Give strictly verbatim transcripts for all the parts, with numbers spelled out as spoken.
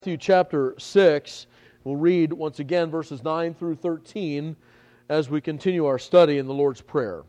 Matthew chapter six. We'll read once again verses nine through thirteen as we continue our study in the Lord's Prayer.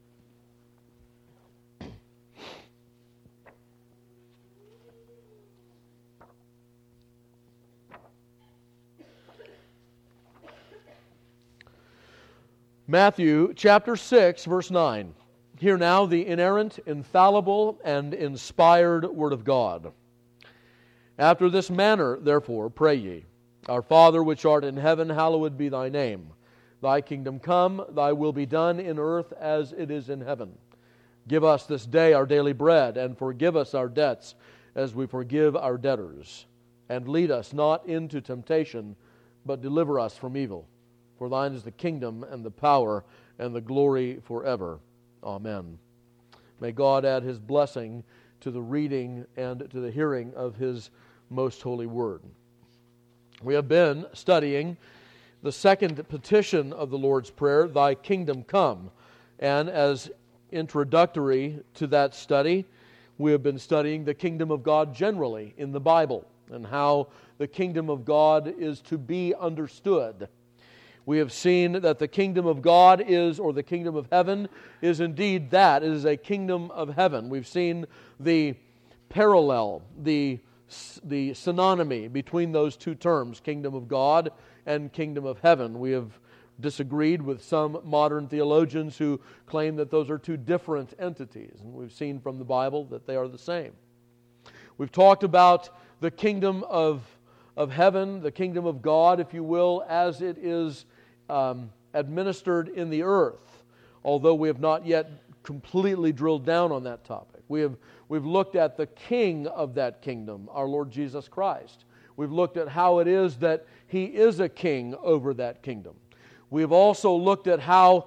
Matthew chapter six, verse nine. Hear now the inerrant, infallible, and inspired Word of God. After this manner, therefore, pray ye, Our Father which art in heaven, hallowed be thy name. Thy kingdom come, thy will be done in earth as it is in heaven. Give us this day our daily bread, and forgive us our debts as we forgive our debtors. And lead us not into temptation, but deliver us from evil. For thine is the kingdom, and the power, and the glory forever. Amen. May God add His blessing to the reading and to the hearing of His most holy word. We have been studying the second petition of the Lord's Prayer, Thy kingdom come. And as introductory to that study, we have been studying the kingdom of God generally in the Bible and how the kingdom of God is to be understood. We have seen that the kingdom of God is, or the kingdom of heaven, is indeed that. It is a kingdom of heaven. We've seen the parallel, the, the synonymy between those two terms, kingdom of God and kingdom of heaven. We have disagreed with some modern theologians who claim that those are two different entities. And we've seen from the Bible that they are the same. We've talked about the kingdom of, of heaven, the kingdom of God, if you will, as it is Um, administered in the earth, although we have not yet completely drilled down on that topic. We have we've looked at the king of that kingdom, our Lord Jesus Christ. We've looked at how it is that He is a king over that kingdom. We've also looked at how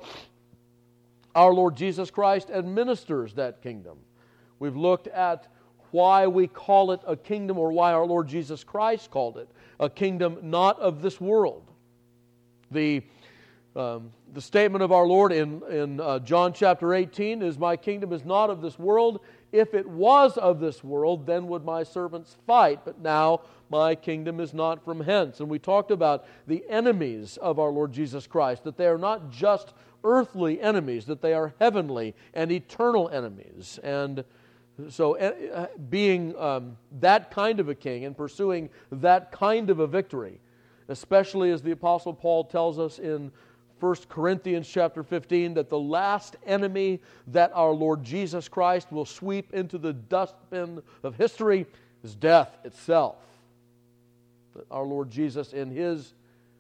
our Lord Jesus Christ administers that kingdom. We've looked at why we call it a kingdom, or why our Lord Jesus Christ called it a kingdom not of this world. The, um, the statement of our Lord in, in uh, John chapter eighteen is, My kingdom is not of this world. If it was of this world, then would my servants fight. But now my kingdom is not from hence. And we talked about the enemies of our Lord Jesus Christ, that they are not just earthly enemies, that they are heavenly and eternal enemies. And so uh, being um, that kind of a king and pursuing that kind of a victory, especially as the Apostle Paul tells us in First Corinthians chapter fifteen, that the last enemy that our Lord Jesus Christ will sweep into the dustbin of history is death itself. That our Lord Jesus, in His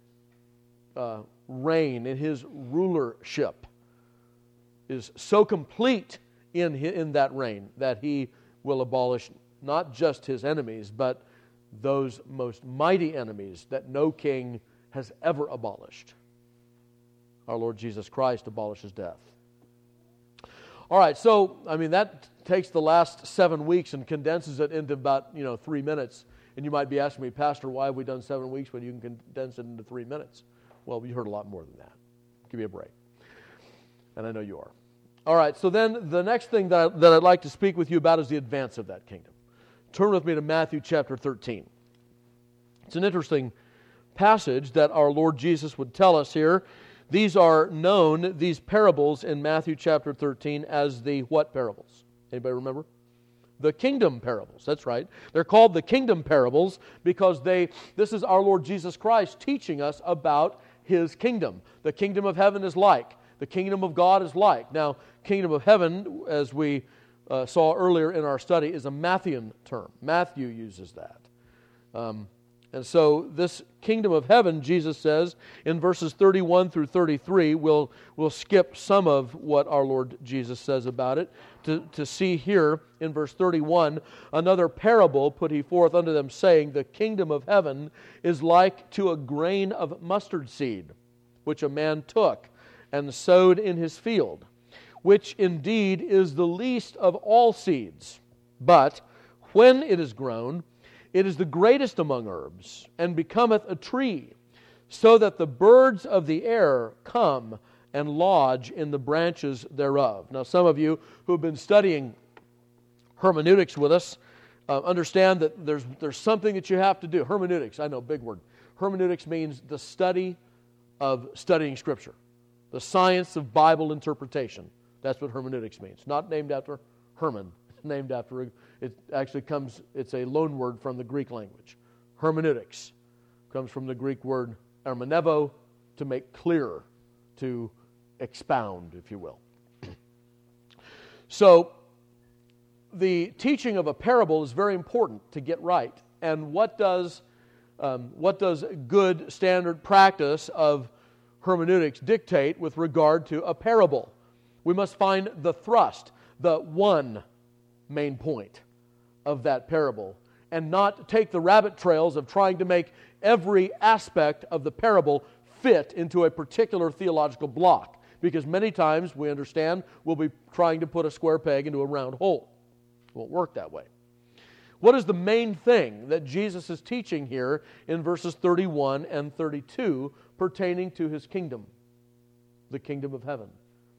uh, reign, in His rulership, is so complete in, in that reign that He will abolish not just His enemies, but those most mighty enemies that no king has ever abolished. Our Lord Jesus Christ abolishes death. All right, so, I mean, that takes the last seven weeks and condenses it into about, you know, three minutes. And you might be asking me, Pastor, why have we done seven weeks when you can condense it into three minutes? Well, you heard a lot more than that. Give me a break. And I know you are. All right, so then the next thing that, I, that I'd like to speak with you about is the advance of that kingdom. Turn with me to Matthew chapter thirteen. It's an interesting passage that our Lord Jesus would tell us here. These are known, these parables in Matthew chapter thirteen, as the what parables? Anybody remember? The kingdom parables. That's right. They're called the kingdom parables because they. This is our Lord Jesus Christ teaching us about His kingdom. The kingdom of heaven is like. The kingdom of God is like. Now, kingdom of heaven, as we Uh, saw earlier in our study, is a Matthean term. Matthew uses that. Um, and so this kingdom of heaven, Jesus says, in verses thirty-one through thirty-three, we'll, we'll skip some of what our Lord Jesus says about it, to, to see here in verse thirty-one, another parable put He forth unto them, saying, The kingdom of heaven is like to a grain of mustard seed, which a man took and sowed in his field, which indeed is the least of all seeds. But when it is grown, it is the greatest among herbs, and becometh a tree, so that the birds of the air come and lodge in the branches thereof. Now, some of you who have been studying hermeneutics with us uh, understand that there's, there's something that you have to do. Hermeneutics, I know, big word. Hermeneutics means the study of studying Scripture, the science of Bible interpretation. That's what hermeneutics means. Not named after Herman. It's named after, it actually comes, it's a loan word from the Greek language. Hermeneutics comes from the Greek word hermenevo, to make clearer, to expound, if you will. So, the teaching of a parable is very important to get right. And what does um, what does good standard practice of hermeneutics dictate with regard to a parable? We must find the thrust, the one main point of that parable, and not take the rabbit trails of trying to make every aspect of the parable fit into a particular theological block. Because many times, we understand, we'll be trying to put a square peg into a round hole. It won't work that way. What is the main thing that Jesus is teaching here in verses thirty-one and thirty-two pertaining to His kingdom, the kingdom of heaven?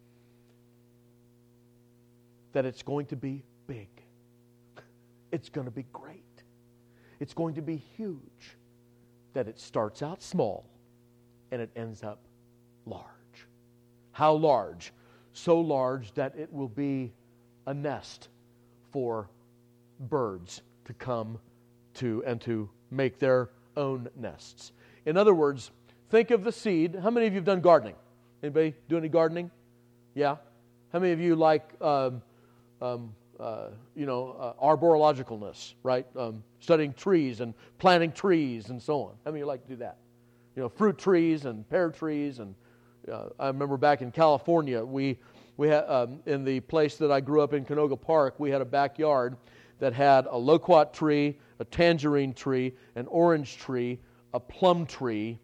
That it's going to be big. It's going to be great. It's going to be huge. That it starts out small and it ends up large. How large? So large that it will be a nest for birds to come to and to make their own nests. In other words, think of the seed. How many of you have done gardening? Anybody do any gardening? Yeah? How many of you like, um, um, uh, you know, uh, arborologicalness, right? Um, studying trees and planting trees and so on. How many of you like to do that? You know, fruit trees and pear trees. And uh, I remember back in California, we we had um, in the place that I grew up in, Canoga Park, we had a backyard that had a loquat tree, a tangerine tree, an orange tree, a plum tree,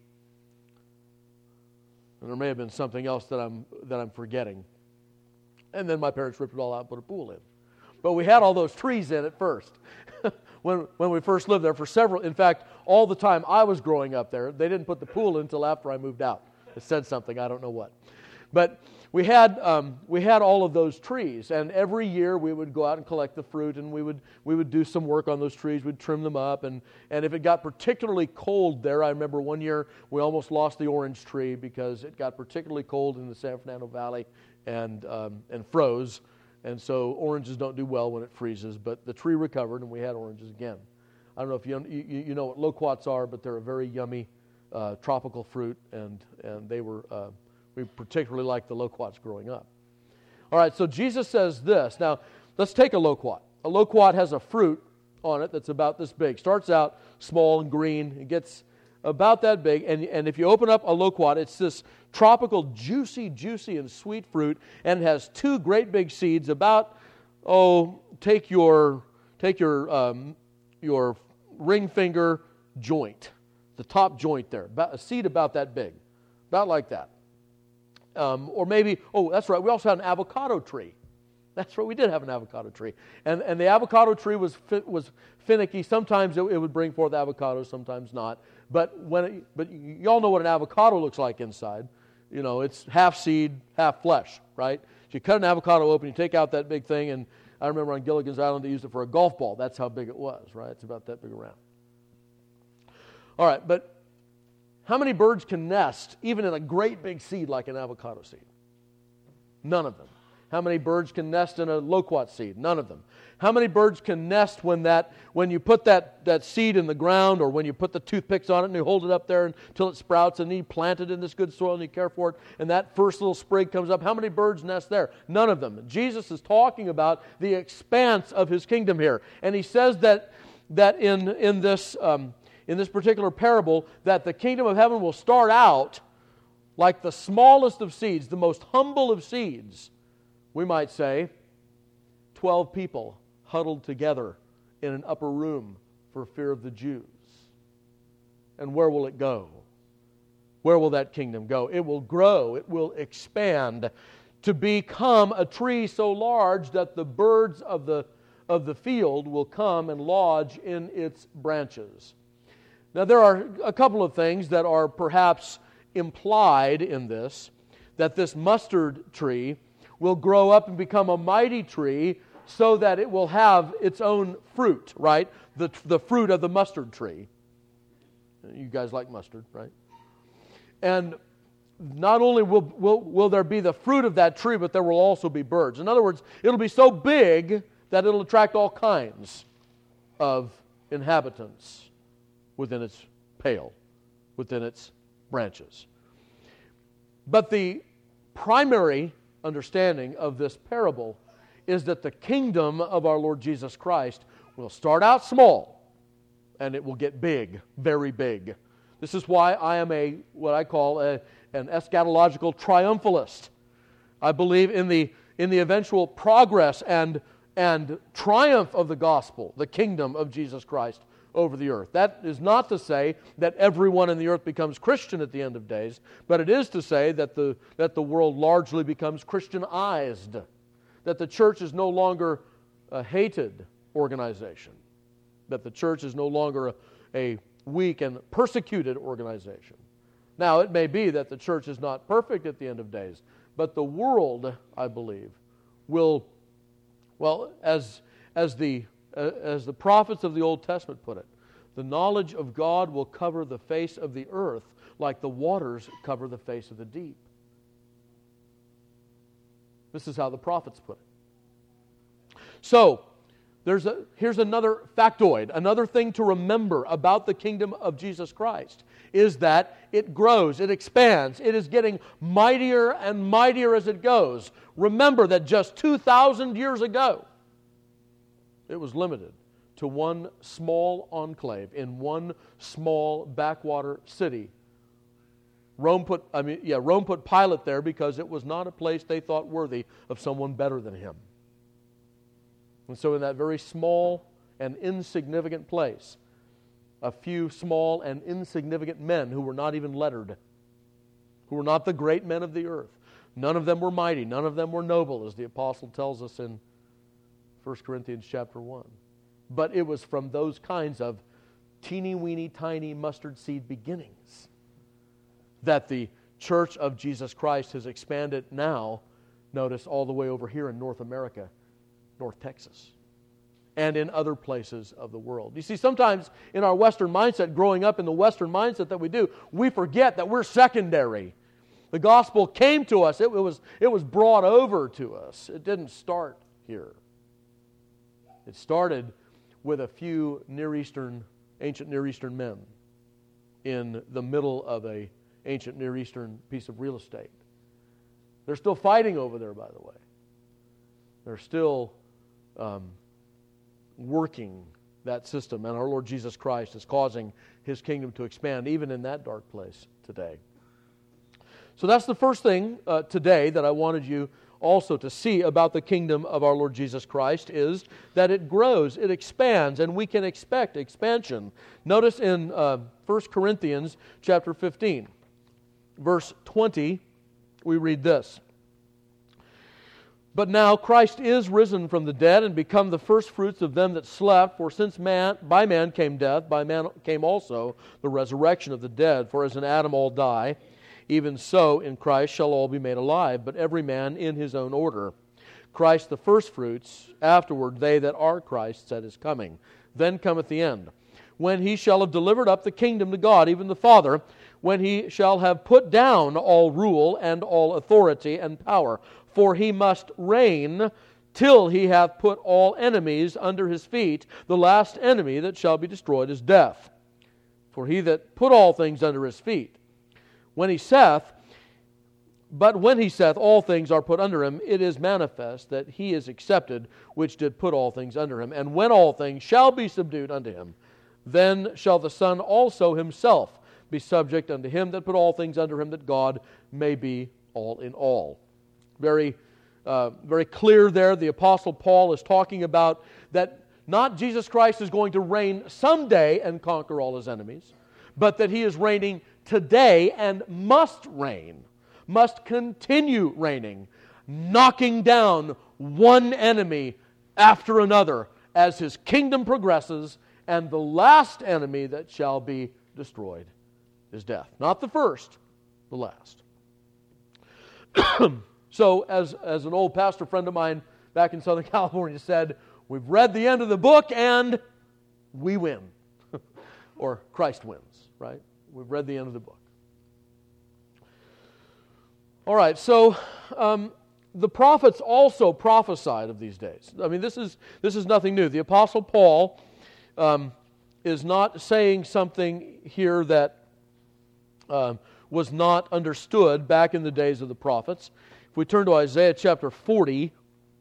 and there may have been something else that I'm that I'm forgetting. And then my parents ripped it all out and put a pool in. But we had all those trees in at first. when when we first lived there for several, in fact, all the time I was growing up there, they didn't put the pool in until after I moved out. It said something, I don't know what. But we had um, we had all of those trees, and every year we would go out and collect the fruit, and we would we would do some work on those trees. We'd trim them up, and, and if it got particularly cold there, I remember one year we almost lost the orange tree because it got particularly cold in the San Fernando Valley and um, and froze, and so oranges don't do well when it freezes. But the tree recovered, and we had oranges again. I don't know if you you, you know what loquats are, but they're a very yummy uh, tropical fruit, and and they were. Uh, We particularly liked the loquats growing up. All right, so Jesus says this. Now, let's take a loquat. A loquat has a fruit on it that's about this big. Starts out small and green. It gets about that big. And, and if you open up a loquat, it's this tropical, juicy, juicy, and sweet fruit. And it has two great big seeds about, oh, take your take your um, your ring finger joint, the top joint there. About, a seed about that big. About like that. Um, or maybe, oh, that's right, we also had an avocado tree. That's right, we did have an avocado tree. And and the avocado tree was fi- was finicky. Sometimes it, it would bring forth avocados, sometimes not. But when it, but you all know what an avocado looks like inside. You know, it's half seed, half flesh, right? So you cut an avocado open, you take out that big thing, and I remember on Gilligan's Island they used it for a golf ball. That's how big it was, right? It's about that big around. All right, but how many birds can nest even in a great big seed like an avocado seed? None of them. How many birds can nest in a loquat seed? None of them. How many birds can nest when that when you put that, that seed in the ground, or when you put the toothpicks on it and you hold it up there until it sprouts, and then you plant it in this good soil and you care for it, and that first little sprig comes up? How many birds nest there? None of them. Jesus is talking about the expanse of His kingdom here. And He says that that in, in this um, in this particular parable, that the kingdom of heaven will start out like the smallest of seeds, the most humble of seeds, we might say, twelve people huddled together in an upper room for fear of the Jews. And where will it go? Where will that kingdom go? It will grow, it will expand to become a tree so large that the birds of the, of the field will come and lodge in its branches. Now, there are a couple of things that are perhaps implied in this, that this mustard tree will grow up and become a mighty tree so that it will have its own fruit, right? The, the fruit of the mustard tree. You guys like mustard, right? And not only will, will, will there be the fruit of that tree, but there will also be birds. In other words, it'll be so big that it'll attract all kinds of inhabitants within its pale, within its branches. But the primary understanding of this parable is that the kingdom of our Lord Jesus Christ will start out small and it will get big, very big. This is why I am a what I call a, an eschatological triumphalist. I believe in the in the eventual progress and and triumph of the gospel, the kingdom of Jesus Christ over the earth. That is not to say that everyone in the earth becomes Christian at the end of days, but it is to say that the that the world largely becomes Christianized, that the church is no longer a hated organization, that the church is no longer a, a weak and persecuted organization. Now, it may be that the church is not perfect at the end of days, but the world, I believe, will, well, as as the uh, as the prophets of the Old Testament put it, the knowledge of God will cover the face of the earth like the waters cover the face of the deep. This is how the prophets put it. So, there's a, here's another factoid, another thing to remember about the kingdom of Jesus Christ, is that it grows, it expands, it is getting mightier and mightier as it goes. Remember that just two thousand years ago, it was limited to one small enclave in one small backwater city. Rome put, I mean, yeah, Rome put Pilate there because it was not a place they thought worthy of someone better than him. And so in that very small and insignificant place, a few small and insignificant men who were not even lettered, who were not the great men of the earth. None of them were mighty, none of them were noble, as the apostle tells us in First Corinthians chapter one. But it was from those kinds of teeny-weeny, tiny mustard seed beginnings that the Church of Jesus Christ has expanded now, notice, all the way over here in North America, North Texas, and in other places of the world. You see, sometimes in our Western mindset, growing up in the Western mindset that we do, we forget that we're secondary. The gospel came to us. It was, it was brought over to us. It didn't start here. It started with a few Near Eastern, ancient Near Eastern men in the middle of a ancient Near Eastern piece of real estate. They're still fighting over there, by the way. They're still um, working that system, and our Lord Jesus Christ is causing His kingdom to expand even in that dark place today. So that's the first thing uh, today that I wanted you also to see about the kingdom of our Lord Jesus Christ, is that it grows, it expands, and we can expect expansion. Notice in uh, First Corinthians chapter fifteen, verse twenty, we read this. But now Christ is risen from the dead and become the firstfruits of them that slept. For since man by man came death, by man came also the resurrection of the dead. For as in Adam all die, even so in Christ shall all be made alive, but every man in his own order. Christ the firstfruits, afterward they that are Christ's at His coming. Then cometh the end, when He shall have delivered up the kingdom to God, even the Father, when He shall have put down all rule and all authority and power. For He must reign till He hath put all enemies under His feet. The last enemy that shall be destroyed is death. For He that put all things under His feet, when He saith, but when He saith, all things are put under Him, it is manifest that He is accepted, which did put all things under Him. And when all things shall be subdued unto Him, then shall the Son also Himself be subject unto Him that put all things under Him, that God may be all in all. Very, uh, very clear there. The Apostle Paul is talking about that not Jesus Christ is going to reign someday and conquer all His enemies, but that He is reigning today and must reign, must continue reigning, knocking down one enemy after another as His kingdom progresses, and the last enemy that shall be destroyed is death. Not the first, the last. So, as, as an old pastor friend of mine back in Southern California said, we've read the end of the book and we win. Or Christ wins, right? We've read the end of the book. All right, so um, the prophets also prophesied of these days. I mean, this is this is nothing new. The Apostle Paul um, is not saying something here that uh, was not understood back in the days of the prophets. If we turn to Isaiah chapter forty,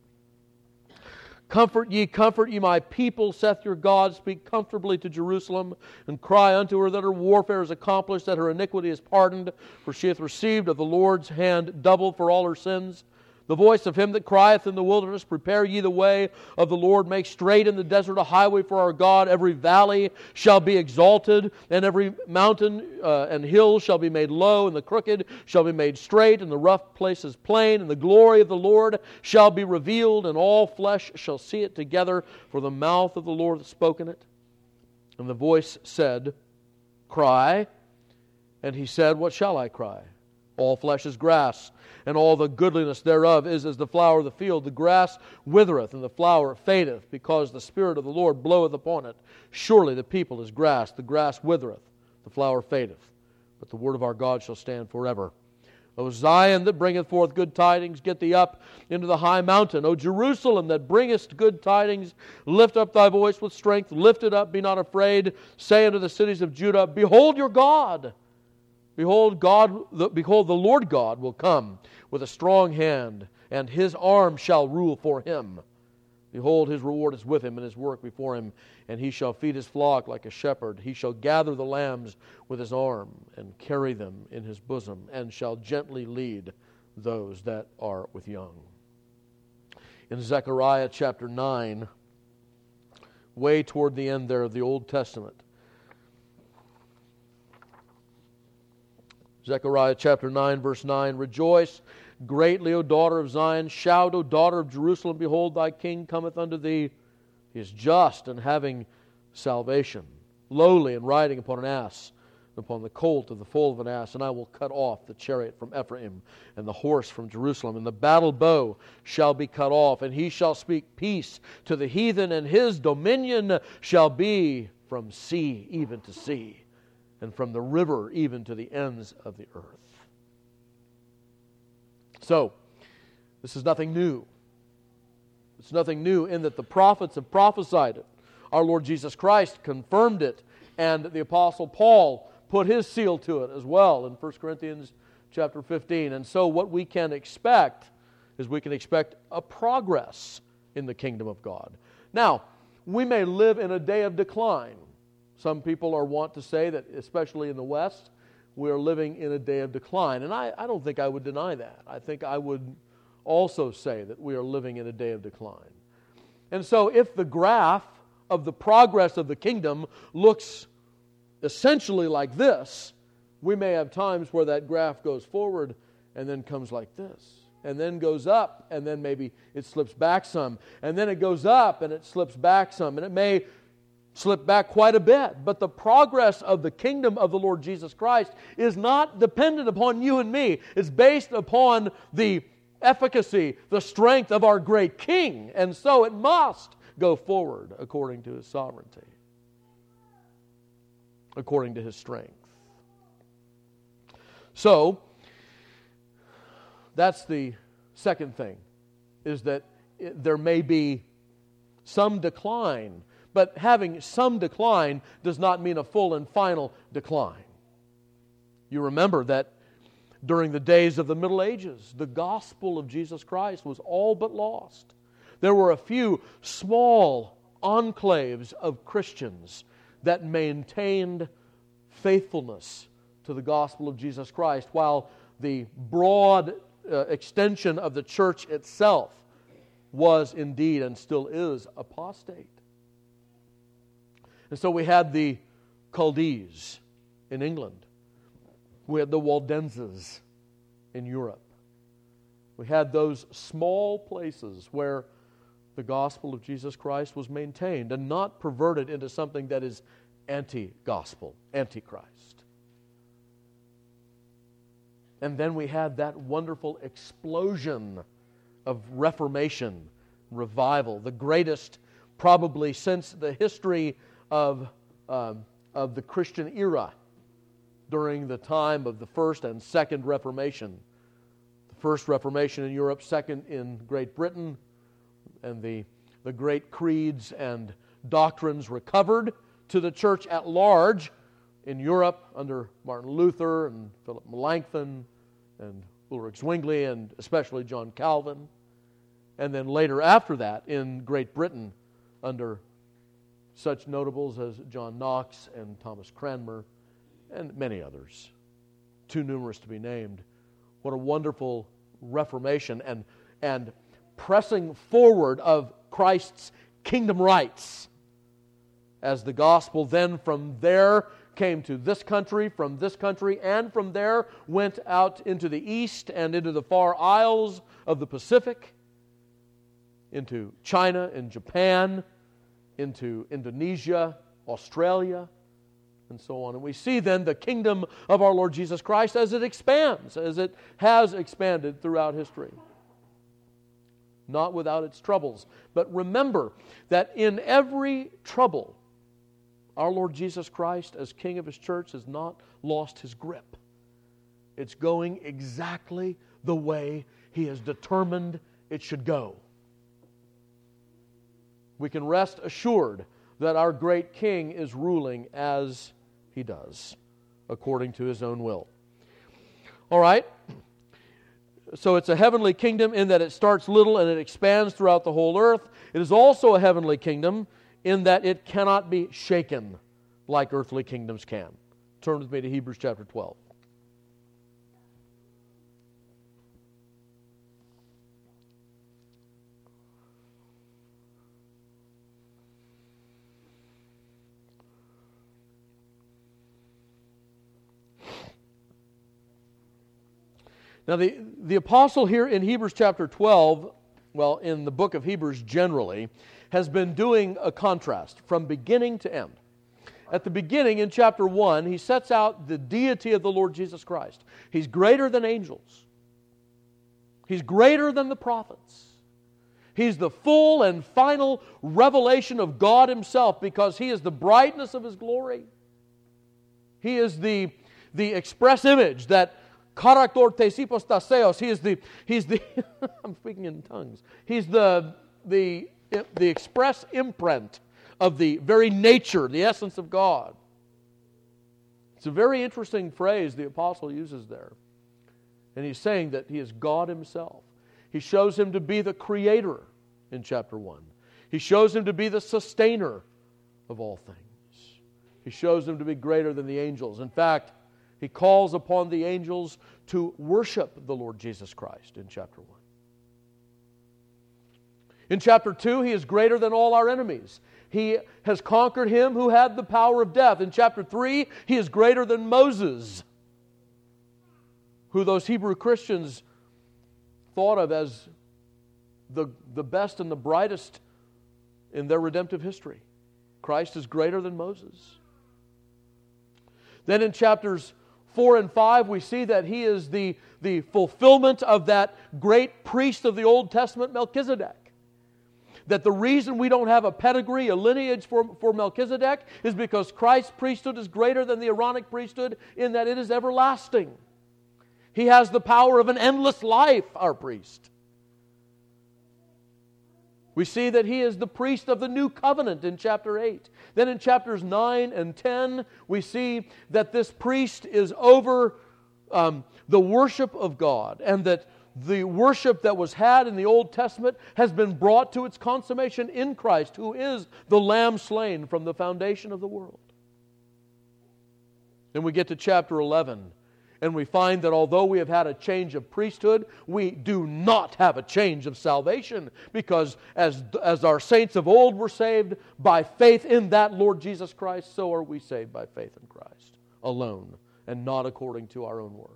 comfort ye, comfort ye my people, saith your God, speak comfortably to Jerusalem, and cry unto her that her warfare is accomplished, that her iniquity is pardoned, for she hath received of the Lord's hand double for all her sins. The voice of him that crieth in the wilderness, prepare ye the way of the Lord, make straight in the desert a highway for our God. Every valley shall be exalted, and every mountain uh, and hill shall be made low, and the crooked shall be made straight, and the rough places plain, and the glory of the Lord shall be revealed, and all flesh shall see it together, for the mouth of the Lord hath spoken it. And the voice said, Cry. And he said, What shall I cry? All flesh is grass, and all the goodliness thereof is as the flower of the field. The grass withereth, and the flower fadeth, because the Spirit of the Lord bloweth upon it. Surely the people is grass. The grass withereth, the flower fadeth. But the word of our God shall stand forever. O Zion, that bringeth forth good tidings, get thee up into the high mountain. O Jerusalem, that bringest good tidings, lift up thy voice with strength. Lift it up, be not afraid. Say unto the cities of Judah, Behold your God. Behold, God, the, behold, the Lord God will come with a strong hand, and His arm shall rule for Him. Behold, His reward is with Him, and His work before Him, and He shall feed His flock like a shepherd. He shall gather the lambs with His arm, and carry them in His bosom, and shall gently lead those that are with young. In Zechariah chapter nine, way toward the end there of the Old Testament, Zechariah chapter nine, verse nine, Rejoice greatly, O daughter of Zion. Shout, O daughter of Jerusalem. Behold, thy king cometh unto thee. He is just and having salvation, lowly and riding upon an ass, upon the colt of the foal of an ass. And I will cut off the chariot from Ephraim, and the horse from Jerusalem. And the battle bow shall be cut off, and he shall speak peace to the heathen, and his dominion shall be from sea even to sea, and from the river even to the ends of the earth. So, this is nothing new. It's nothing new in that the prophets have prophesied it. Our Lord Jesus Christ confirmed it, and the Apostle Paul put his seal to it as well in First Corinthians chapter fifteen. And so what we can expect is we can expect a progress in the kingdom of God. Now, we may live in a day of decline. Some people are wont to say that, especially in the West, we're living in a day of decline. And I, I don't think I would deny that. I think I would also say that we are living in a day of decline. And so if the graph of the progress of the kingdom looks essentially like this, we may have times where that graph goes forward and then comes like this, and then goes up, and then maybe it slips back some, and then it goes up and it slips back some, and it may slip back quite a bit. But the progress of the kingdom of the Lord Jesus Christ is not dependent upon you and me. It's based upon the efficacy, the strength of our great King. And so it must go forward according to His sovereignty, according to His strength. So, that's the second thing, is that it, there may be some decline. But having some decline does not mean a full and final decline. You remember that during the days of the Middle Ages, the gospel of Jesus Christ was all but lost. There were a few small enclaves of Christians that maintained faithfulness to the gospel of Jesus Christ, while the broad uh, extension of the church itself was indeed and still is apostate. And so we had the Chaldees in England. We had the Waldenses in Europe. We had those small places where the gospel of Jesus Christ was maintained and not perverted into something that is anti-gospel, antichrist. And then we had that wonderful explosion of Reformation revival, the greatest probably since the history of, um, of the Christian era during the time of the First and Second Reformation. The First Reformation in Europe, second in Great Britain, and the, the great creeds and doctrines recovered to the church at large in Europe under Martin Luther and Philip Melanchthon and Ulrich Zwingli and especially John Calvin. And then later after that in Great Britain under such notables as John Knox and Thomas Cranmer and many others, too numerous to be named. What a wonderful Reformation and, and pressing forward of Christ's kingdom rights as the gospel then from there came to this country, from this country, and from there went out into the east and into the far isles of the Pacific, into China and Japan, into Indonesia, Australia, and so on. And we see then the kingdom of our Lord Jesus Christ as it expands, as it has expanded throughout history. Not without its troubles. But remember that in every trouble, our Lord Jesus Christ, as King of His church, has not lost His grip. It's going exactly the way He has determined it should go. We can rest assured that our great King is ruling as He does, according to His own will. All right. So it's a heavenly kingdom in that it starts little and it expands throughout the whole earth. It is also a heavenly kingdom in that it cannot be shaken like earthly kingdoms can. Turn with me to Hebrews chapter twelve. Now the, the apostle here in Hebrews chapter twelve, well, in the book of Hebrews generally, has been doing a contrast from beginning to end. At the beginning, in chapter one, he sets out the deity of the Lord Jesus Christ. He's greater than angels. He's greater than the prophets. He's the full and final revelation of God Himself because He is the brightness of His glory. He is the, the express image that Character tesipos taseos. He is the, he's the, I'm speaking in tongues. He's the, the, the express imprint of the very nature, the essence of God. It's a very interesting phrase the apostle uses there. And he's saying that He is God Himself. He shows Him to be the creator in chapter one. He shows Him to be the sustainer of all things. He shows Him to be greater than the angels. In fact, He calls upon the angels to worship the Lord Jesus Christ in chapter one. In chapter two, He is greater than all our enemies. He has conquered him who had the power of death. In chapter three, He is greater than Moses, who those Hebrew Christians thought of as the, the best and the brightest in their redemptive history. Christ is greater than Moses. Then in chapters four and five, we see that He is the, the fulfillment of that great priest of the Old Testament, Melchizedek. That the reason we don't have a pedigree, a lineage for, for Melchizedek is because Christ's priesthood is greater than the Aaronic priesthood in that it is everlasting. He has the power of an endless life, our priest. We see that He is the priest of the new covenant in chapter eight. Then in chapters nine and ten, we see that this priest is over um, the worship of God, and that the worship that was had in the Old Testament has been brought to its consummation in Christ, who is the Lamb slain from the foundation of the world. Then we get to chapter eleven, and we find that although we have had a change of priesthood, we do not have a change of salvation, because as, as our saints of old were saved by faith in that Lord Jesus Christ, so are we saved by faith in Christ alone, and not according to our own works.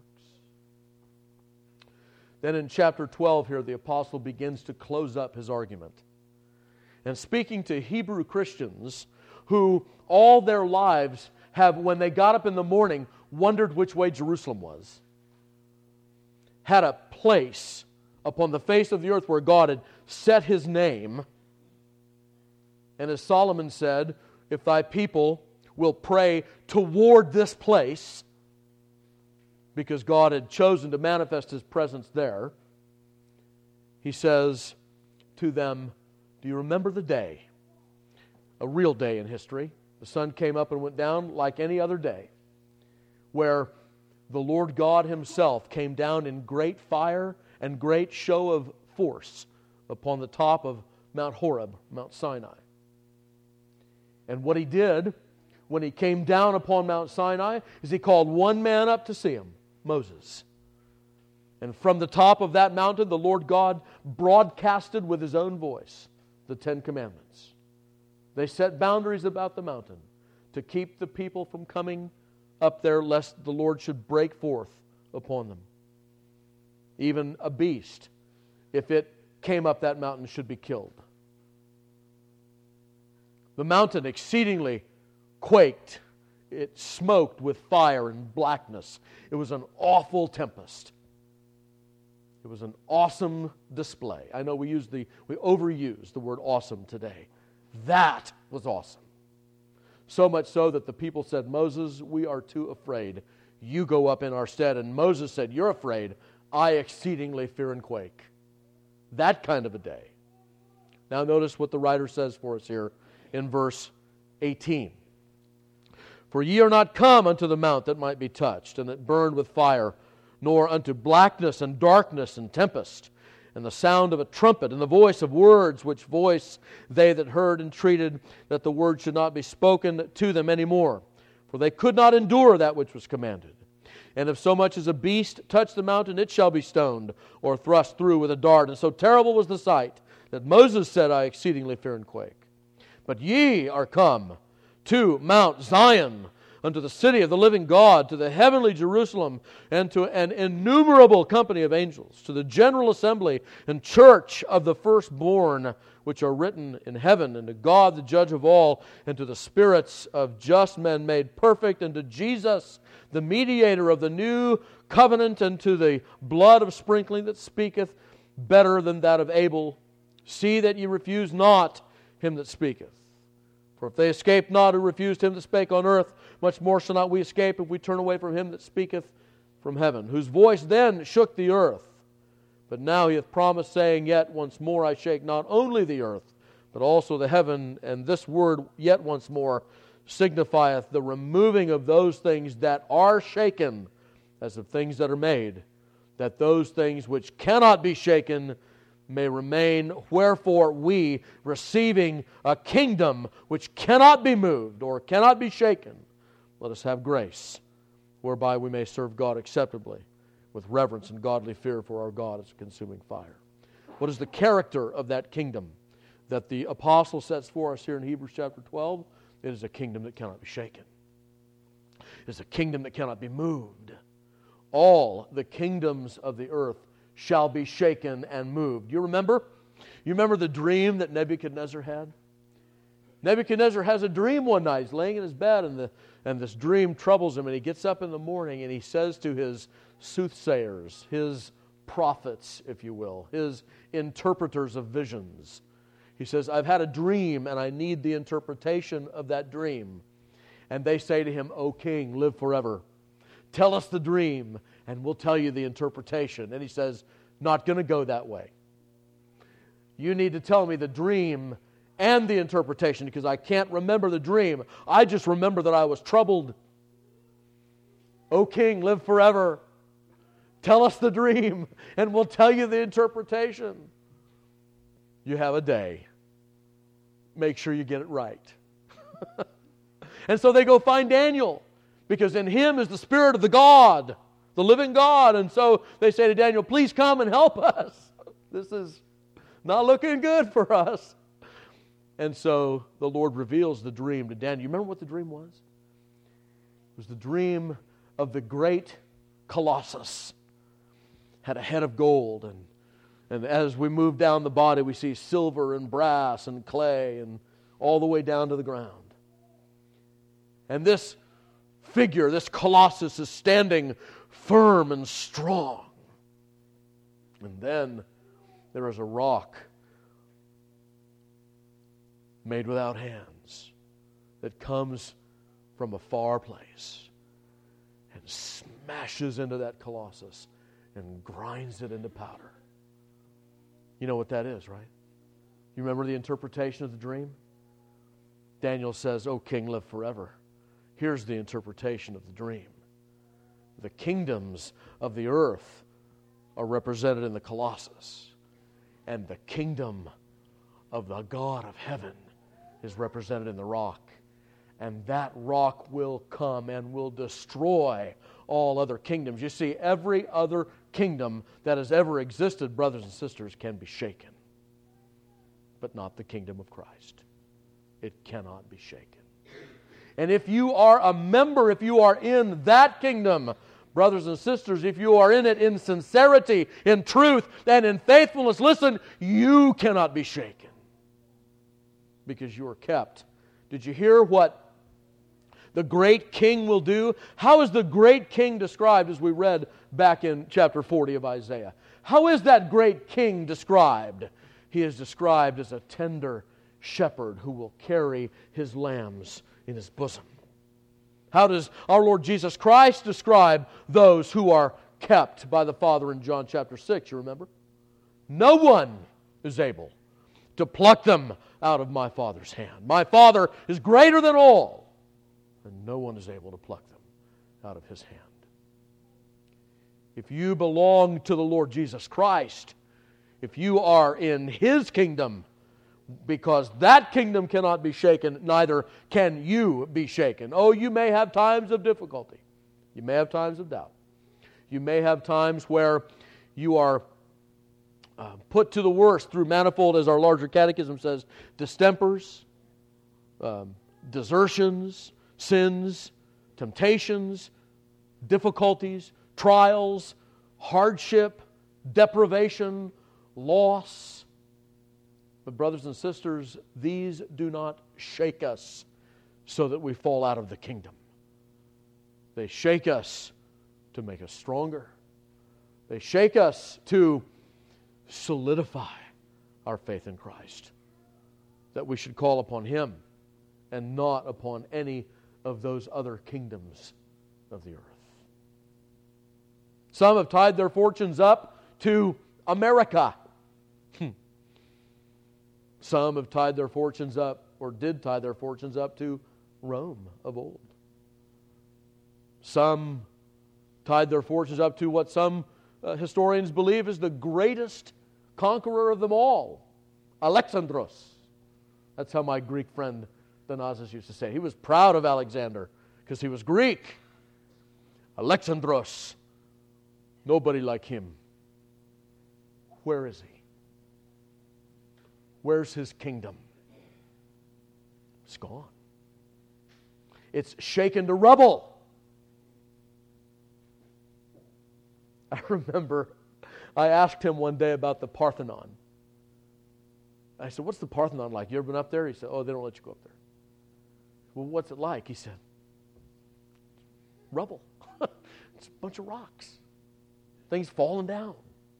Then in chapter twelve here, the apostle begins to close up his argument. And speaking to Hebrew Christians who all their lives have, when they got up in the morning, wondered which way Jerusalem was, had a place upon the face of the earth where God had set His name. And as Solomon said, if thy people will pray toward this place, because God had chosen to manifest His presence there, He says to them, do you remember the day? A real day in history. The sun came up and went down like any other day, where the Lord God Himself came down in great fire and great show of force upon the top of Mount Horeb, Mount Sinai. And what He did when He came down upon Mount Sinai is He called one man up to see Him, Moses. And from the top of that mountain, the Lord God broadcasted with His own voice the Ten Commandments. They set boundaries about the mountain to keep the people from coming up there lest the Lord should break forth upon them. Even a beast, if it came up that mountain, should be killed. The mountain exceedingly quaked. It smoked with fire and blackness. It was an awful tempest. It was an awesome display. I know we use the we overuse the word awesome today. That was awesome. So much so that the people said, Moses, we are too afraid. You go up in our stead. And Moses said, you're afraid. I exceedingly fear and quake. That kind of a day. Now notice what the writer says for us here in verse eighteen. For ye are not come unto the mount that might be touched, and that burned with fire, nor unto blackness and darkness and tempest, and the sound of a trumpet, and the voice of words, which voice they that heard entreated that the word should not be spoken to them any more. For they could not endure that which was commanded. And if so much as a beast touch the mountain, it shall be stoned, or thrust through with a dart. And so terrible was the sight, that Moses said, I exceedingly fear and quake. But ye are come to Mount Zion, unto the city of the living God, to the heavenly Jerusalem, and to an innumerable company of angels, to the general assembly and church of the firstborn, which are written in heaven, and to God the judge of all, and to the spirits of just men made perfect, and to Jesus, the mediator of the new covenant, and to the blood of sprinkling that speaketh better than that of Abel. See that ye refuse not him that speaketh. For if they escape not who refused him that spake on earth, much more shall not we escape if we turn away from him that speaketh from heaven, whose voice then shook the earth. But now he hath promised, saying, Yet once more I shake not only the earth, but also the heaven. And this word, yet once more, signifieth the removing of those things that are shaken, as of things that are made, that those things which cannot be shaken may remain. Wherefore we, receiving a kingdom which cannot be moved or cannot be shaken, let us have grace, whereby we may serve God acceptably, with reverence and godly fear, for our God is a consuming fire. What is the character of that kingdom that the apostle sets for us here in Hebrews chapter twelve? It is a kingdom that cannot be shaken. It is a kingdom that cannot be moved. All the kingdoms of the earth shall be shaken and moved. You remember? You remember the dream that Nebuchadnezzar had? Nebuchadnezzar has a dream one night. He's laying in his bed, and the and this dream troubles him, and he gets up in the morning and he says to his soothsayers, his prophets, if you will, his interpreters of visions, he says, I've had a dream and I need the interpretation of that dream. And they say to him, O king, live forever. Tell us the dream and we'll tell you the interpretation. And he says, not going to go that way. You need to tell me the dream and the interpretation, because I can't remember the dream. I just remember that I was troubled. O king, live forever. Tell us the dream and we'll tell you the interpretation. You have a day. Make sure you get it right. And so they go find Daniel, because in him is the Spirit of the God, the living God. And so they say to Daniel, please come and help us. This is not looking good for us. And so the Lord reveals the dream to Daniel. You remember what the dream was? It was the dream of the great Colossus. Had a head of gold, and, and as we move down the body, we see silver and brass and clay and all the way down to the ground. And this figure, this Colossus, is standing firm and strong. And then there is a rock made without hands that comes from a far place and smashes into that colossus and grinds it into powder. You know what that is, right? You remember the interpretation of the dream? Daniel says, "O king, live forever." Here's the interpretation of the dream. The kingdoms of the earth are represented in the colossus, and the kingdom of the God of heaven is represented in the rock. And that rock will come and will destroy all other kingdoms. You see, every other kingdom that has ever existed, brothers and sisters, can be shaken. But not the kingdom of Christ. It cannot be shaken. And if you are a member, if you are in that kingdom, brothers and sisters, if you are in it in sincerity, in truth, and in faithfulness, listen, you cannot be shaken. Because you are kept. Did you hear what the great king will do? How is the great king described as we read back in chapter forty of Isaiah? How is that great king described? He is described as a tender shepherd who will carry his lambs in his bosom. How does our Lord Jesus Christ describe those who are kept by the Father in John chapter six, you remember? No one is able to pluck them out of my Father's hand. My Father is greater than all, and no one is able to pluck them out of His hand. If you belong to the Lord Jesus Christ, if you are in His kingdom, because that kingdom cannot be shaken, neither can you be shaken. Oh, you may have times of difficulty. You may have times of doubt. You may have times where you are uh, put to the worst through manifold, as our larger catechism says, distempers, um, desertions, sins, temptations, difficulties, trials, hardship, deprivation, loss. But brothers and sisters, these do not shake us so that we fall out of the kingdom. They shake us to make us stronger. They shake us to solidify our faith in Christ, that we should call upon Him and not upon any of those other kingdoms of the earth. Some have tied their fortunes up to America. Some have tied their fortunes up, or did tie their fortunes up to Rome of old. Some tied their fortunes up to what some uh, historians believe is the greatest conqueror of them all, Alexandros. That's how my Greek friend Thanasis used to say. He was proud of Alexander because he was Greek. Alexandros, nobody like him. Where is he? Where's his kingdom? It's gone. It's shaken to rubble. I remember I asked him one day about the Parthenon. I said, what's the Parthenon like? You ever been up there? He said, oh, they don't let you go up there. Well, what's it like? He said, rubble. It's a bunch of rocks. Things falling down.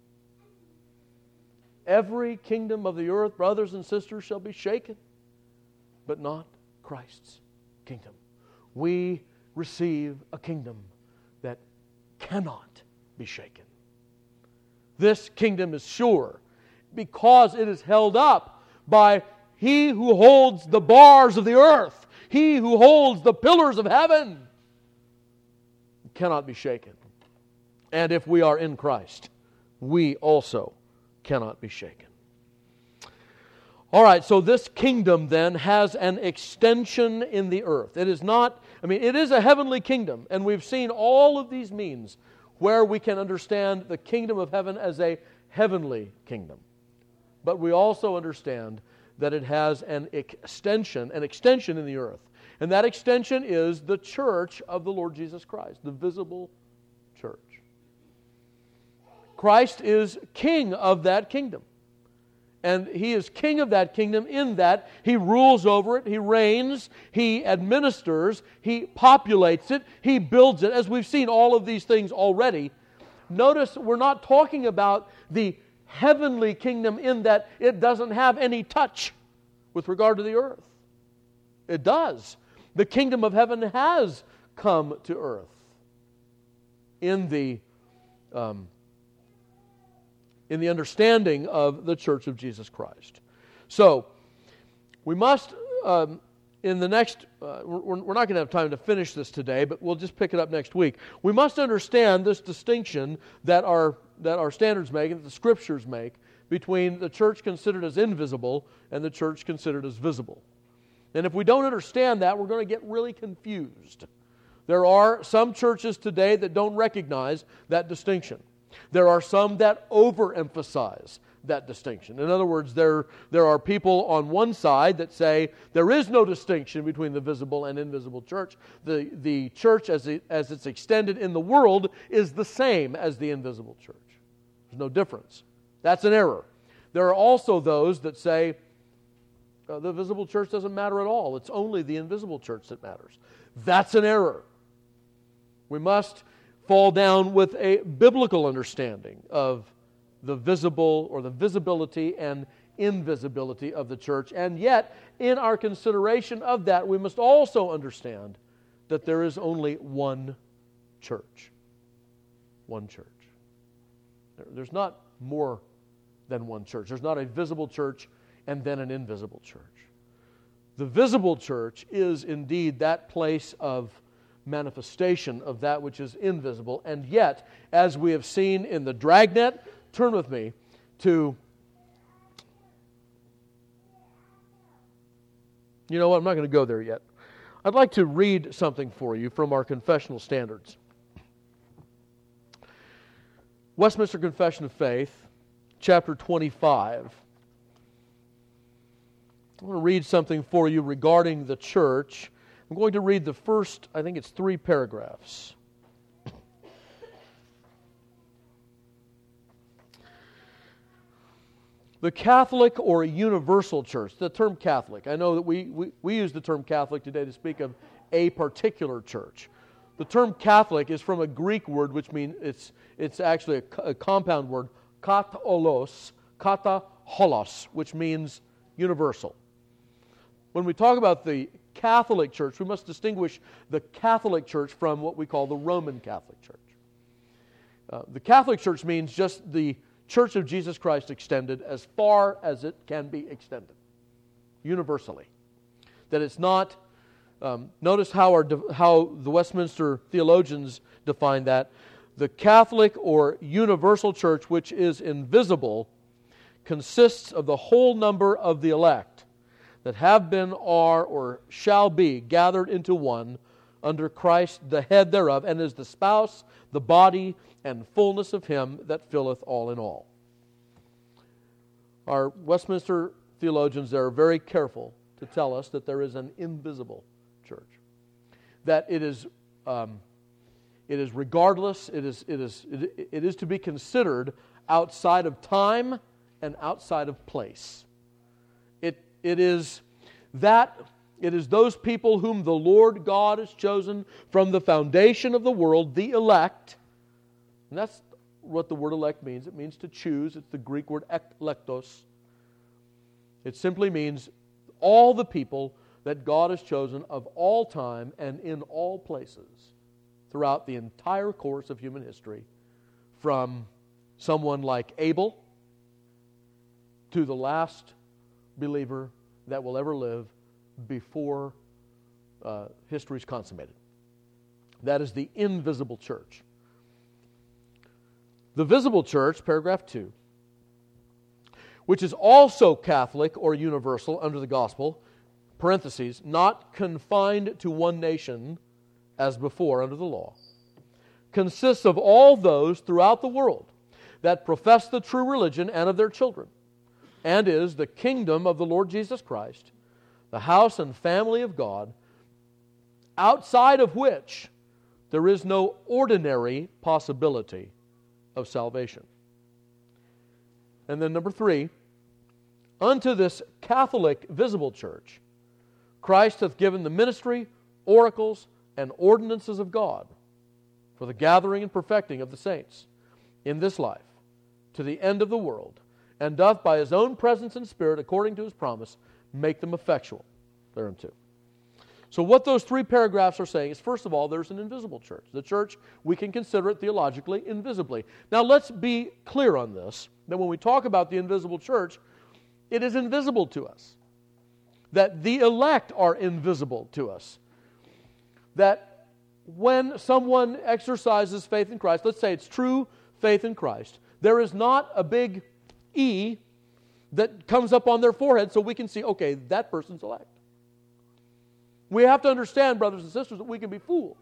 Every kingdom of the earth, brothers and sisters, shall be shaken, but not Christ's kingdom. We receive a kingdom that cannot be shaken. This kingdom is sure because it is held up by He who holds the bars of the earth, He who holds the pillars of heaven. It cannot be shaken. And if we are in Christ, we also cannot be shaken. All right, so this kingdom then has an extension in the earth. It is not, I mean, it is a heavenly kingdom, and we've seen all of these means where we can understand the kingdom of heaven as a heavenly kingdom. But we also understand that it has an extension, an extension in the earth. And that extension is the church of the Lord Jesus Christ, the visible church. Christ is king of that kingdom. And He is king of that kingdom in that He rules over it, He reigns, He administers, He populates it, He builds it. As we've seen all of these things already, notice we're not talking about the heavenly kingdom in that it doesn't have any touch with regard to the earth. It does. The kingdom of heaven has come to earth in the um, in the understanding of the Church of Jesus Christ. So, we must, um, in the next, uh, we're, we're not going to have time to finish this today, but we'll just pick it up next week. We must understand this distinction that our, that our standards make and that the Scriptures make between the church considered as invisible and the church considered as visible. And if we don't understand that, we're going to get really confused. There are some churches today that don't recognize that distinction. There are some that overemphasize that distinction. In other words, there, there are people on one side that say there is no distinction between the visible and invisible church. The, the church as, it, as it's extended in the world is the same as the invisible church. There's no difference. That's an error. There are also those that say uh, the visible church doesn't matter at all. It's only the invisible church that matters. That's an error. We must fall down with a biblical understanding of the visible or the visibility and invisibility of the church. And yet, in our consideration of that, we must also understand that there is only one church. One church. There's not more than one church. There's not a visible church and then an invisible church. The visible church is indeed that place of manifestation of that which is invisible. And yet, as we have seen in the dragnet, turn with me to, you know what, I'm not going to go there yet. I'd like to read something for you from our confessional standards. Westminster Confession of Faith, chapter twenty-five. I want to read something for you regarding the church. I'm going to read the first, I think it's three paragraphs. The Catholic or universal church, the term Catholic. I know that we, we, we use the term Catholic today to speak of a particular church. The term Catholic is from a Greek word which means it's, it's actually a, a compound word, katolos, kataholos, which means universal. When we talk about the Catholic Church, we must distinguish the Catholic Church from what we call the Roman Catholic Church. Uh, the Catholic Church means just the Church of Jesus Christ extended as far as it can be extended, universally. That it's not, um, notice how, our, how the Westminster theologians define that. The Catholic or universal church, which is invisible, consists of the whole number of the elect that have been, are, or shall be gathered into one under Christ, the head thereof, and is the spouse, the body, and fullness of Him that filleth all in all. Our Westminster theologians there are very careful to tell us that there is an invisible church. That it is, um, it is regardless, it is, it is, it, it is to be considered outside of time and outside of place. It, it is that, it is those people whom the Lord God has chosen from the foundation of the world, the elect. And that's what the word elect means. It means to choose. It's the Greek word eklektos. It simply means all the people that God has chosen of all time and in all places throughout the entire course of human history, from someone like Abel to the last believer that will ever live before uh, history is consummated. That is the invisible church. The visible church, paragraph two, which is also Catholic or universal under the gospel, parentheses, not confined to one nation as before under the law, consists of all those throughout the world that profess the true religion and of their children, and is the kingdom of the Lord Jesus Christ, the house and family of God, outside of which there is no ordinary possibility of salvation. And then number three, unto this Catholic visible church, Christ hath given the ministry, oracles, and ordinances of God for the gathering and perfecting of the saints, in this life to the end of the world, and doth by his own presence and Spirit, according to his promise, make them effectual thereunto. So what those three paragraphs are saying is, first of all, there's an invisible church. The church, we can consider it theologically, invisibly. Now let's be clear on this, that when we talk about the invisible church, it is invisible to us. That the elect are invisible to us. That when someone exercises faith in Christ, let's say it's true faith in Christ, there is not a big E that comes up on their forehead so we can see, okay, that person's elect. We have to understand, brothers and sisters, that we can be fooled.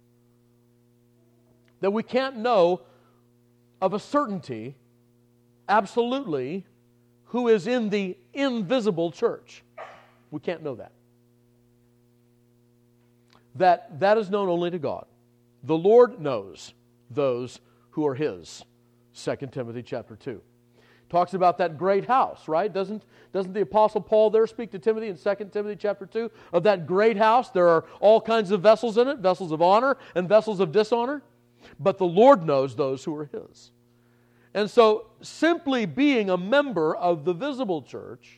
That we can't know of a certainty, absolutely, who is in the invisible church. We can't know that. That that is known only to God. The Lord knows those who are His. Second Timothy chapter two. Talks about that great house, right? Doesn't, doesn't the Apostle Paul there speak to Timothy in Second Timothy chapter two of that great house? There are all kinds of vessels in it, vessels of honor and vessels of dishonor. But the Lord knows those who are His. And so simply being a member of the visible church,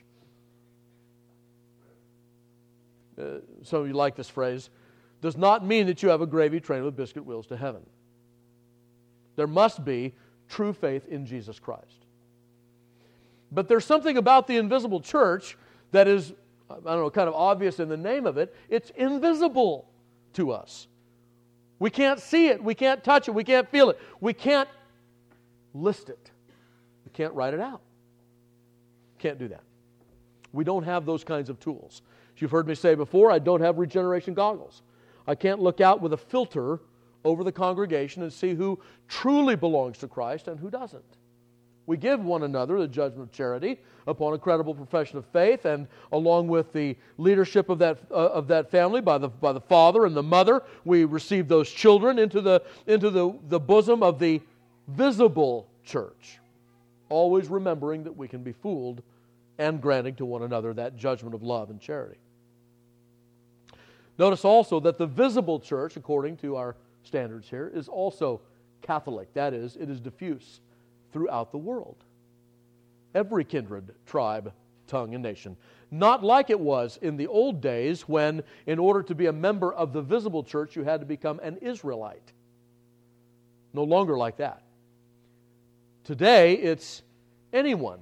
uh, some of you like this phrase, does not mean that you have a gravy train with biscuit wheels to heaven. There must be true faith in Jesus Christ. But there's something about the invisible church that is, I don't know, kind of obvious in the name of it. It's invisible to us. We can't see it. We can't touch it. We can't feel it. We can't list it. We can't write it out. Can't do that. We don't have those kinds of tools. As you've heard me say before, I don't have regeneration goggles. I can't look out with a filter over the congregation and see who truly belongs to Christ and who doesn't. We give one another the judgment of charity upon a credible profession of faith, and along with the leadership of that uh, of that family by the by the father and the mother, we receive those children into the into the, the bosom of the visible church. Always remembering that we can be fooled and granting to one another that judgment of love and charity. Notice also that the visible church, according to our standards here, is also Catholic. That is, it is diffuse throughout the world. Every kindred, tribe, tongue, and nation. Not like it was in the old days when, in order to be a member of the visible church, you had to become an Israelite. No longer like that. Today, it's anyone.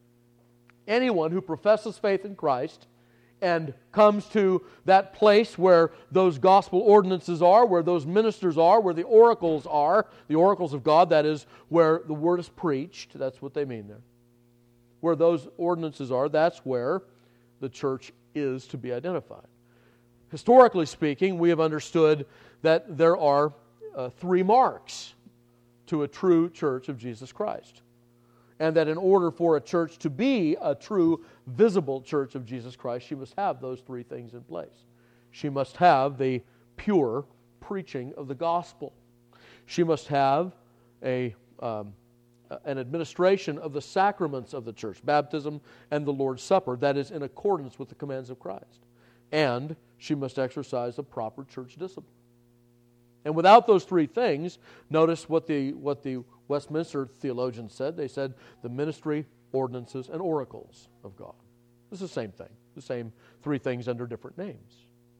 Anyone who professes faith in Christ and comes to that place where those gospel ordinances are, where those ministers are, where the oracles are, the oracles of God, that is, where the word is preached. That's what they mean there. Where those ordinances are, that's where the church is to be identified. Historically speaking, we have understood that there are uh, three marks to a true church of Jesus Christ. And that in order for a church to be a true, visible church of Jesus Christ, she must have those three things in place. She must have the pure preaching of the gospel. She must have a um, an administration of the sacraments of the church, baptism and the Lord's Supper, that is in accordance with the commands of Christ. And she must exercise a proper church discipline. And without those three things, notice what the what the Westminster theologians said. They said the ministry, ordinances, and oracles of God. It's the same thing. The same three things under different names.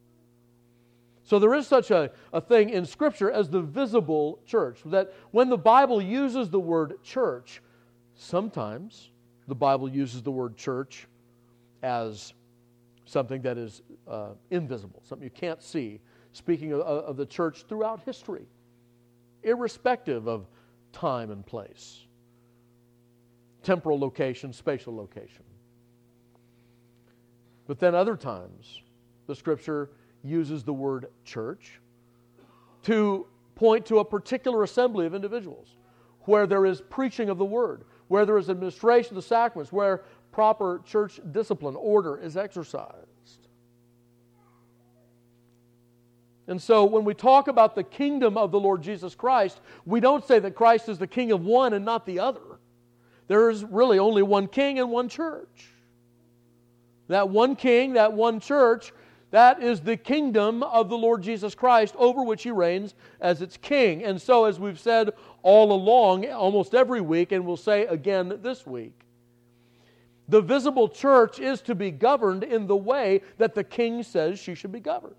So there is such a, a thing in Scripture as the visible church, that when the Bible uses the word church, sometimes the Bible uses the word church as something that is uh, invisible, something you can't see, speaking of, of the church throughout history, irrespective of time and place, temporal location, spatial location. But then other times, the Scripture uses the word church to point to a particular assembly of individuals where there is preaching of the word, where there is administration of the sacraments, where proper church discipline, order is exercised. And so when we talk about the kingdom of the Lord Jesus Christ, we don't say that Christ is the king of one and not the other. There is really only one king and one church. That one king, that one church, That is the kingdom of the Lord Jesus Christ, over which He reigns as its king. And so, as we've said all along, almost every week, and we'll say again this week, the visible church is to be governed in the way that the king says she should be governed.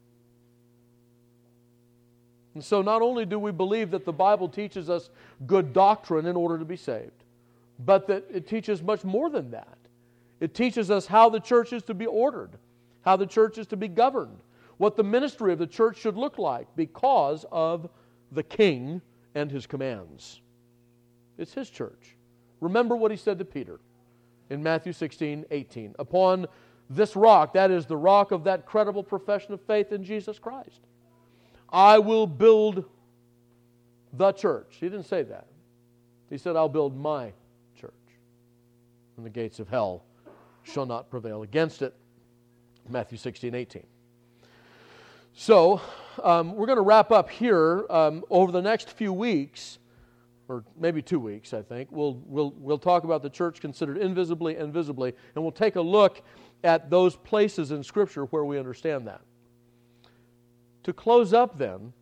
And so not only do we believe that the Bible teaches us good doctrine in order to be saved, but that it teaches much more than that. It teaches us how the church is to be ordered, how the church is to be governed, what the ministry of the church should look like because of the King and His commands. It's His church. Remember what He said to Peter in Matthew sixteen eighteen. Upon this rock, that is the rock of that credible profession of faith in Jesus Christ, I will build the church. He didn't say that. He said, I'll build my church, and the gates of hell shall not prevail against it. Matthew sixteen eighteen. So, um, we're going to wrap up here. Um, over the next few weeks, or maybe two weeks, I think, we'll, we'll, we'll talk about the church considered invisibly and visibly, and we'll take a look at those places in Scripture where we understand that. To close up then,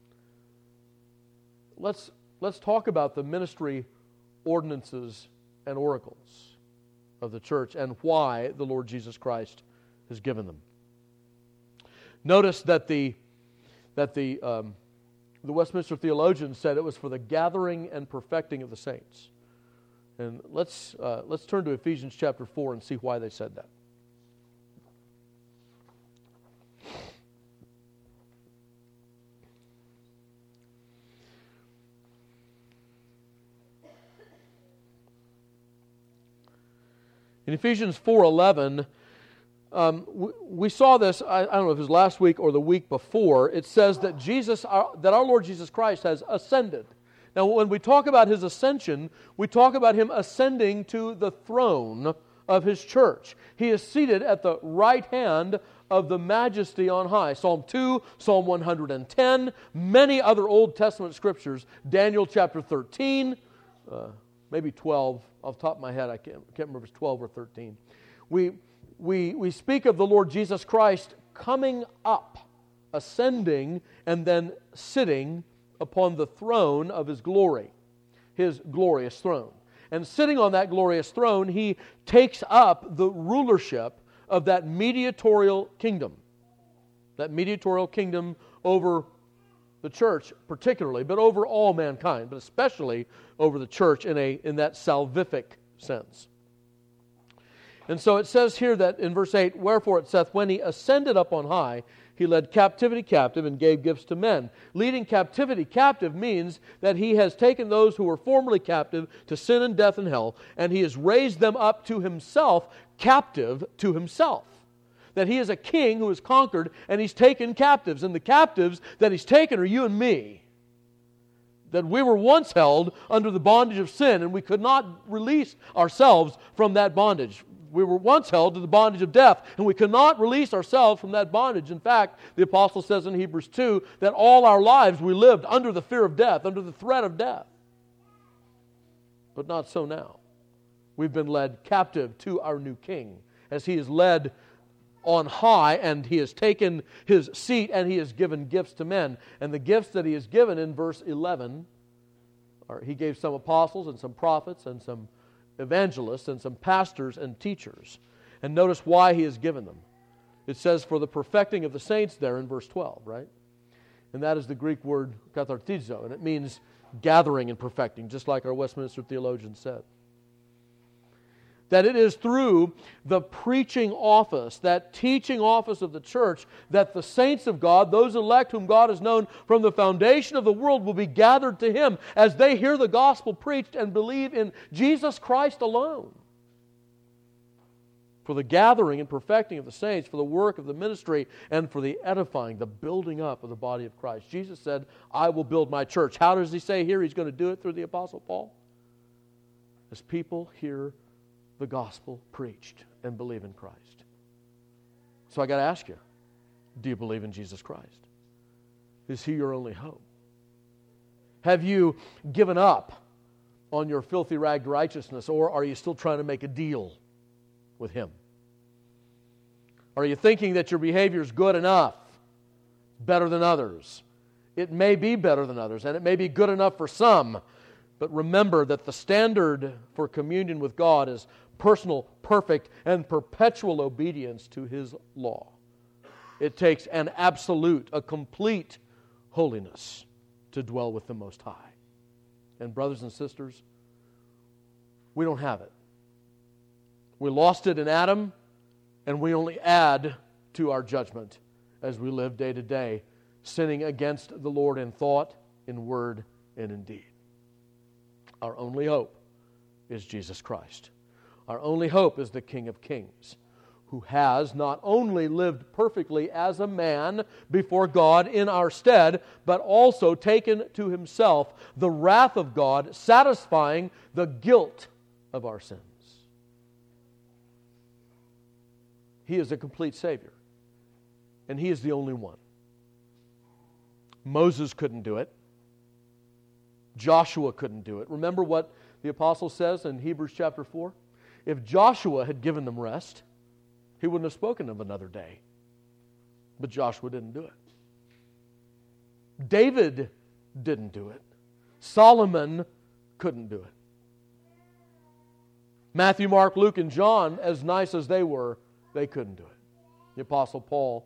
let's, let's talk about the ministry ordinances and oracles of the church and why the Lord Jesus Christ has given them. Notice that the that the um, the Westminster theologians said it was for the gathering and perfecting of the saints. And let's uh, let's turn to Ephesians chapter four and see why they said that. In Ephesians four eleven, um, we, we saw this, I, I don't know if it was last week or the week before, it says that Jesus, our, that our Lord Jesus Christ has ascended. Now when we talk about His ascension, we talk about Him ascending to the throne of His church. He is seated at the right hand of the Majesty on high. Psalm two, Psalm one hundred ten, many other Old Testament scriptures, Daniel chapter thirteen, uh, maybe twelve, off the top of my head, I can't, can't remember if it's twelve or thirteen. We, we, we speak of the Lord Jesus Christ coming up, ascending, and then sitting upon the throne of His glory, His glorious throne. And sitting on that glorious throne, He takes up the rulership of that mediatorial kingdom, that mediatorial kingdom over the church particularly, but over all mankind, but especially over the church in a in that salvific sense. And so it says here that in verse eight, wherefore it saith, when He ascended up on high, He led captivity captive and gave gifts to men. Leading captivity captive means that He has taken those who were formerly captive to sin and death and hell, and He has raised them up to Himself, captive to Himself. That He is a king who has conquered, and He's taken captives. And the captives that He's taken are you and me. That we were once held under the bondage of sin, and we could not release ourselves from that bondage. We were once held to the bondage of death, and we could not release ourselves from that bondage. In fact, the apostle says in Hebrews two that all our lives we lived under the fear of death, under the threat of death. But not so now. We've been led captive to our new king, as He is led on high, and He has taken His seat, and He has given gifts to men. And the gifts that He has given in verse eleven are He gave some apostles and some prophets and some evangelists and some pastors and teachers. And notice why He has given them. It says for the perfecting of the saints there in verse twelve, right? And that is the Greek word kathartizo, and it means gathering and perfecting, just like our Westminster theologian said. That it is through the preaching office, that teaching office of the church, that the saints of God, those elect whom God has known from the foundation of the world, will be gathered to Him as they hear the gospel preached and believe in Jesus Christ alone. For the gathering and perfecting of the saints, for the work of the ministry, and for the edifying, the building up of the body of Christ. Jesus said, I will build my church. How does He say here He's going to do it through the Apostle Paul? As people hear the gospel preached and believe in Christ. So I got to ask you, do you believe in Jesus Christ? Is He your only hope? Have you given up on your filthy ragged righteousness, or are you still trying to make a deal with Him? Are you thinking that your behavior is good enough, better than others? It may be better than others, and it may be good enough for some, but remember that the standard for communion with God is personal, perfect, and perpetual obedience to His law. It takes an absolute, a complete holiness to dwell with the Most High. And brothers and sisters, we don't have it. We lost it in Adam, and we only add to our judgment as we live day to day, sinning against the Lord in thought, in word, and in deed. Our only hope is Jesus Christ. Our only hope is the King of Kings, who has not only lived perfectly as a man before God in our stead, but also taken to Himself the wrath of God, satisfying the guilt of our sins. He is a complete Savior, and He is the only one. Moses couldn't do it. Joshua couldn't do it. Remember what the apostle says in Hebrews chapter four? If Joshua had given them rest, he wouldn't have spoken of another day. But Joshua didn't do it. David didn't do it. Solomon couldn't do it. Matthew, Mark, Luke, and John, as nice as they were, they couldn't do it. The apostle Paul,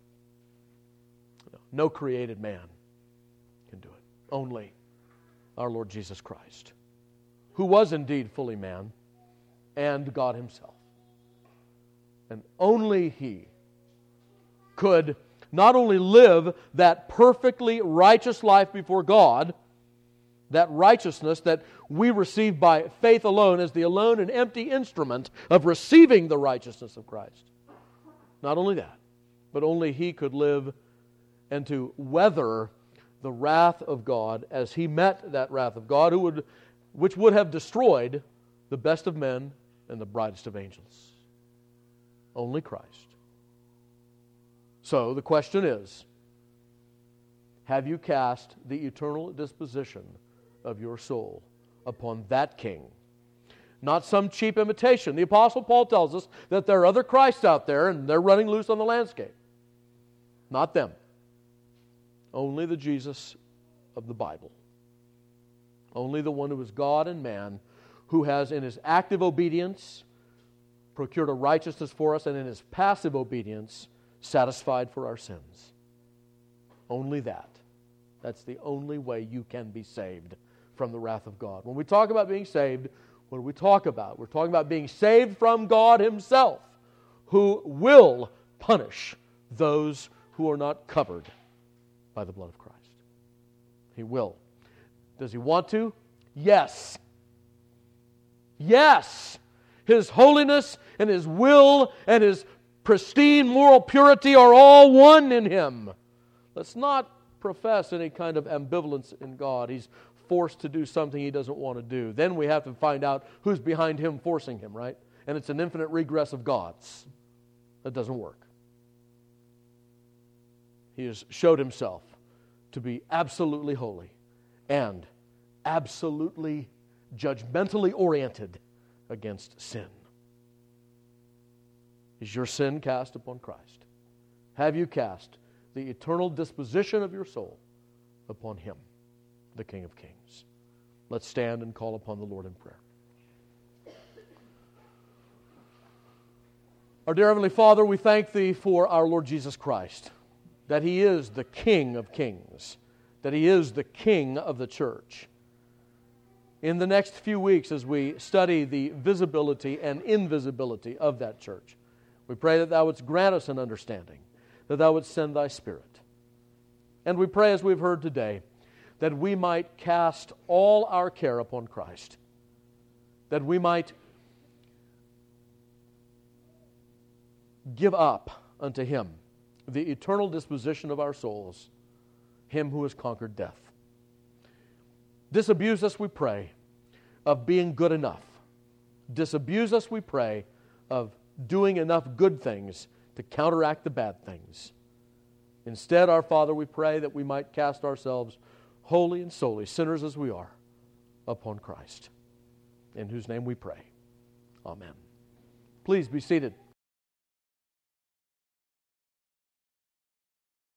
no created man can do it. Only our Lord Jesus Christ, who was indeed fully man and God Himself. And only He could not only live that perfectly righteous life before God, that righteousness that we receive by faith alone as the alone and empty instrument of receiving the righteousness of Christ. Not only that, but only He could live and to weather the wrath of God as He met that wrath of God, who would, which would have destroyed the best of men and the brightest of angels. Only Christ. So the question is, have you cast the eternal disposition of your soul upon that King? Not some cheap imitation. The Apostle Paul tells us that there are other Christs out there and they're running loose on the landscape. Not them. Only the Jesus of the Bible. Only the one who is God and man, who has in His active obedience procured a righteousness for us, and in His passive obedience satisfied for our sins. Only that. That's the only way you can be saved from the wrath of God. When we talk about being saved, what do we talk about? We're talking about being saved from God Himself, who will punish those who are not covered by the blood of Christ. He will. Does He want to? Yes. Yes. His holiness and His will and His pristine moral purity are all one in Him. Let's not profess any kind of ambivalence in God. He's forced to do something He doesn't want to do. Then we have to find out who's behind Him forcing Him, right? And it's an infinite regress of gods. That doesn't work. He has showed Himself to be absolutely holy and absolutely judgmentally oriented against sin. Is your sin cast upon Christ? Have you cast the eternal disposition of your soul upon Him, the King of Kings? Let's stand and call upon the Lord in prayer. Our dear Heavenly Father, we thank Thee for our Lord Jesus Christ, that He is the King of Kings, that He is the King of the church. In the next few weeks, as we study the visibility and invisibility of that church, we pray that Thou wouldst grant us an understanding, that Thou wouldst send Thy Spirit. And we pray, as we've heard today, that we might cast all our care upon Christ, that we might give up unto Him the eternal disposition of our souls, Him who has conquered death. Disabuse us, we pray, of being good enough. Disabuse us, we pray, of doing enough good things to counteract the bad things. Instead, our Father, we pray that we might cast ourselves wholly and solely, sinners as we are, upon Christ, in whose name we pray. Amen. Please be seated.